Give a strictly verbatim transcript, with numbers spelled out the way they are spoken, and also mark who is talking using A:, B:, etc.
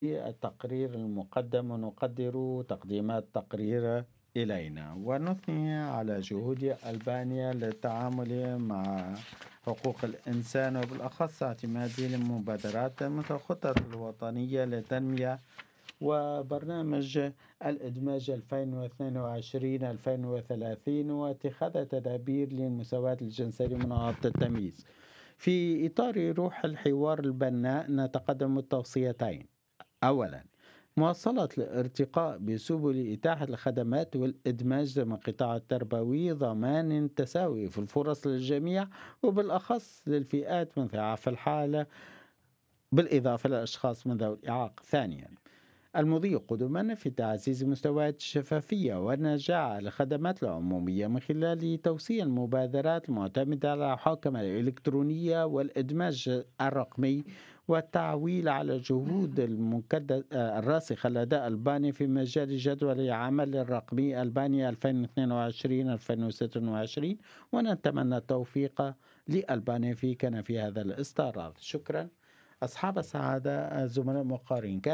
A: التقرير المقدم ونقدر تقديمات التقرير إلينا ونثني على جهود ألبانيا للتعامل مع حقوق الإنسان وبالأخص اعتماد المبادرات مثل الخطط الوطنية للتنمية وبرنامج الإدماج ألفين واثنين وعشرين ألفين وثلاثين واتخاذ تدابير للمساواة الجنسية ومناهضة التمييز. في إطار روح الحوار البناء نتقدم التوصيتين. أولا، مواصلة الارتقاء بسبل إتاحة الخدمات والإدماج ضمن القطاع التربوي، ضمان التساوي في الفرص للجميع وبالأخص للفئات من ضعاف الحالة بالإضافة للأشخاص من ذوي الإعاقة. ثانيا، المضي قدما في تعزيز مستويات الشفافية والنجاعة للخدمات العمومية من خلال توسيع المبادرات المعتمدة على الحوكمة الإلكترونية والإدماج الرقمي والتعويل على الجهود المكد- الراسخة لدى ألبانيا في مجال جدول العمل الرقمي ألبانيا ألفين واثنين وعشرين ألفين وستة وعشرين، ونتمنى التوفيق لألبانيا في كان في هذا الإصدار. شكرا أصحاب السعادة الزملاء المقارين.